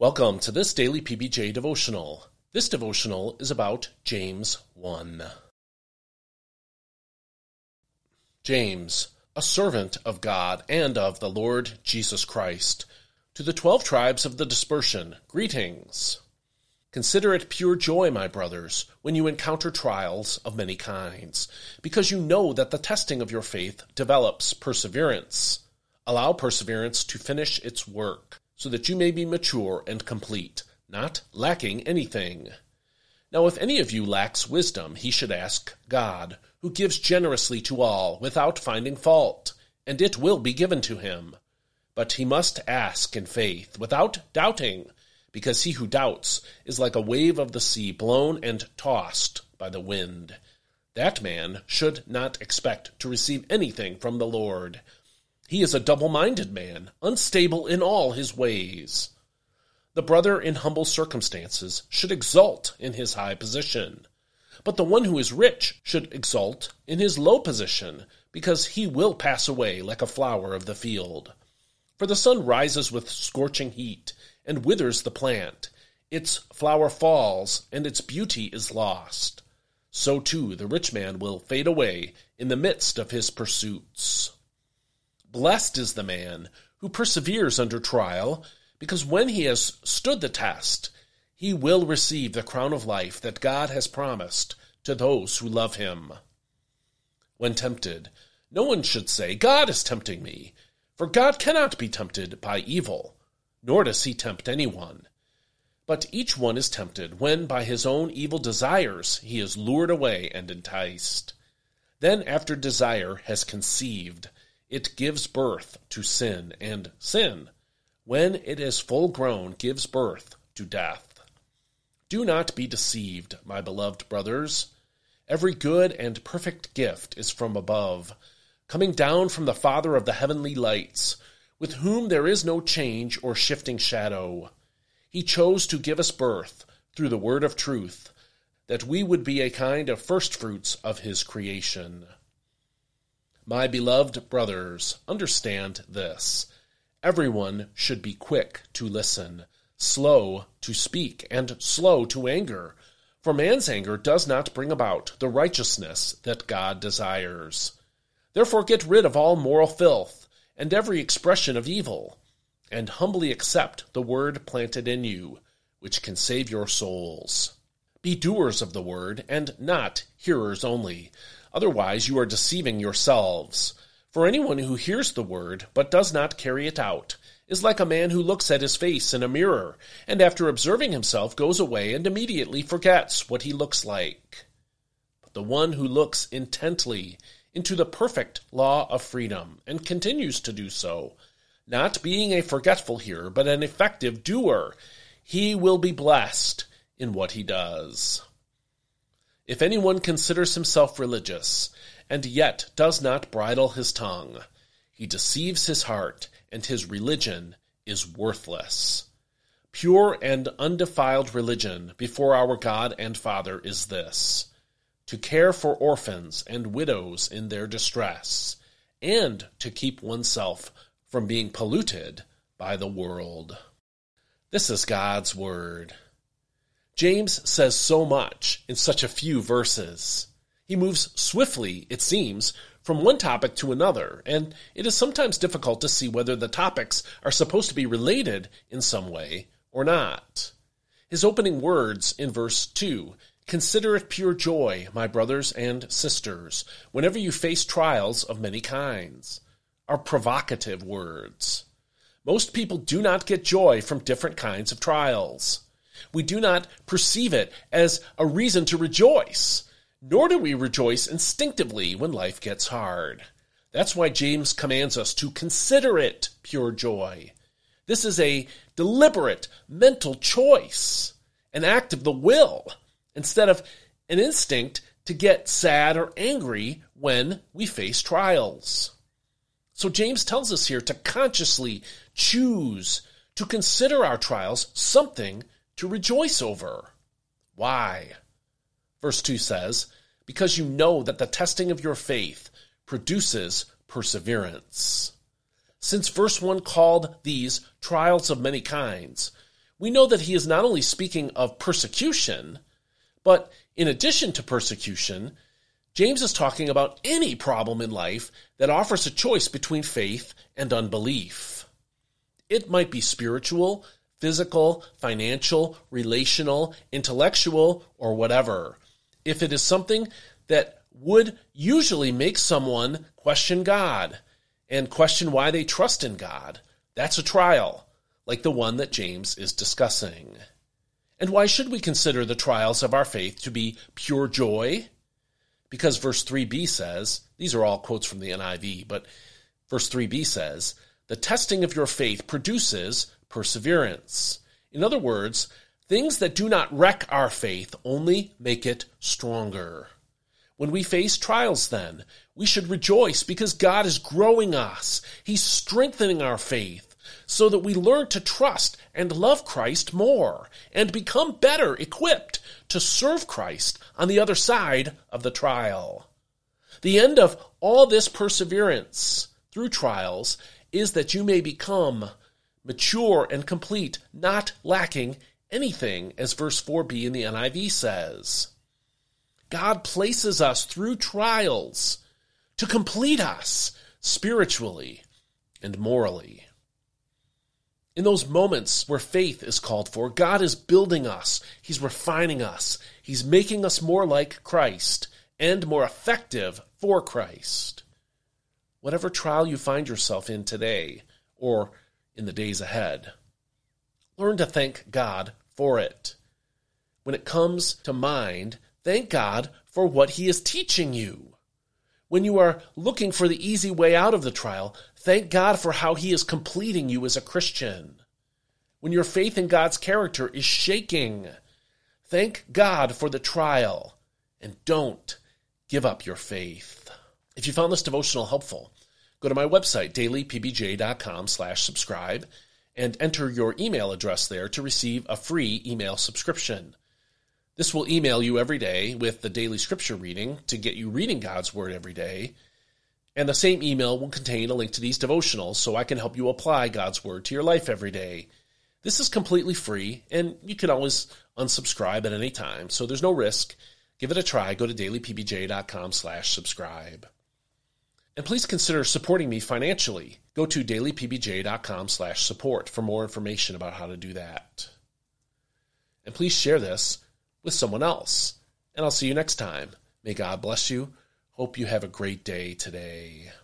Welcome to this daily PBJ devotional. This devotional is about James 1. James, a servant of God and of the Lord Jesus Christ, to the 12 tribes of the dispersion, greetings. Consider it pure joy, my brothers, when you encounter trials of many kinds, because you know that the testing of your faith develops perseverance. Allow perseverance to finish its work, so that you may be mature and complete, not lacking anything. Now if any of you lacks wisdom, he should ask God, who gives generously to all without finding fault, and it will be given to him. But he must ask in faith, without doubting, because he who doubts is like a wave of the sea blown and tossed by the wind. That man should not expect to receive anything from the Lord. He is a double-minded man, unstable in all his ways. The brother in humble circumstances should exult in his high position, but the one who is rich should exult in his low position, because he will pass away like a flower of the field. For the sun rises with scorching heat and withers the plant. Its flower falls, and its beauty is lost. So too the rich man will fade away in the midst of his pursuits. Blessed is the man who perseveres under trial, because when he has stood the test, he will receive the crown of life that God has promised to those who love him. When tempted, no one should say, God is tempting me, for God cannot be tempted by evil, nor does he tempt anyone. But each one is tempted when by his own evil desires he is lured away and enticed. Then after desire has conceived, it gives birth to sin, and sin, when it is full grown, gives birth to death. Do not be deceived, my beloved brothers. Every good and perfect gift is from above, coming down from the Father of the heavenly lights, with whom there is no change or shifting shadow. He chose to give us birth through the word of truth, that we would be a kind of firstfruits of his creation. My beloved brothers, understand this. Everyone should be quick to listen, slow to speak, and slow to anger, for man's anger does not bring about the righteousness that God desires. Therefore get rid of all moral filth and every expression of evil, and humbly accept the word planted in you, which can save your souls. Be doers of the word, and not hearers only. Otherwise you are deceiving yourselves. For anyone who hears the word, but does not carry it out, is like a man who looks at his face in a mirror, and after observing himself goes away and immediately forgets what he looks like. But the one who looks intently into the perfect law of freedom, and continues to do so, not being a forgetful hearer, but an effective doer, he will be blessed in what he does. If anyone considers himself religious, and yet does not bridle his tongue, he deceives his heart, and his religion is worthless. Pure and undefiled religion before our God and Father is this: to care for orphans and widows in their distress, and to keep oneself from being polluted by the world. This is God's word. James says so much in such a few verses. He moves swiftly, it seems, from one topic to another, and it is sometimes difficult to see whether the topics are supposed to be related in some way or not. His opening words in verse 2, "Consider it pure joy, my brothers and sisters, whenever you face trials of many kinds," are provocative words. Most people do not get joy from different kinds of trials. We do not perceive it as a reason to rejoice, nor do we rejoice instinctively when life gets hard. That's why James commands us to consider it pure joy. This is a deliberate mental choice, an act of the will, instead of an instinct to get sad or angry when we face trials. So James tells us here to consciously choose to consider our trials something to rejoice over. Why? Verse 2 says, "Because you know that the testing of your faith produces perseverance." Since verse 1 called these trials of many kinds, we know that he is not only speaking of persecution, but in addition to persecution, James is talking about any problem in life that offers a choice between faith and unbelief. It might be spiritual, physical, financial, relational, intellectual, or whatever. If it is something that would usually make someone question God and question why they trust in God, that's a trial, like the one that James is discussing. And why should we consider the trials of our faith to be pure joy? Because verse 3b says, these are all quotes from the NIV, but verse 3b says, the testing of your faith produces perseverance. In other words, things that do not wreck our faith only make it stronger. When we face trials, then, we should rejoice because God is growing us. He's strengthening our faith so that we learn to trust and love Christ more and become better equipped to serve Christ on the other side of the trial. The end of all this perseverance through trials is that you may become mature and complete, not lacking anything, as verse 4b in the NIV says. God places us through trials to complete us spiritually and morally. In those moments where faith is called for, God is building us. He's refining us. He's making us more like Christ and more effective for Christ. Whatever trial you find yourself in today or in the days ahead, learn to thank God for it. When it comes to mind, thank God for what he is teaching you. When you are looking for the easy way out of the trial, thank God for how he is completing you as a Christian. When your faith in God's character is shaking, thank God for the trial and don't give up your faith. If you found this devotional helpful, go to my website, dailypbj.com/subscribe, and enter your email address there to receive a free email subscription. This will email you every day with the daily scripture reading to get you reading God's Word every day. And the same email will contain a link to these devotionals so I can help you apply God's Word to your life every day. This is completely free, and you can always unsubscribe at any time, so there's no risk. Give it a try. Go to dailypbj.com/subscribe. And please consider supporting me financially. Go to dailypbj.com/support for more information about how to do that. And please share this with someone else. And I'll see you next time. May God bless you. Hope you have a great day today.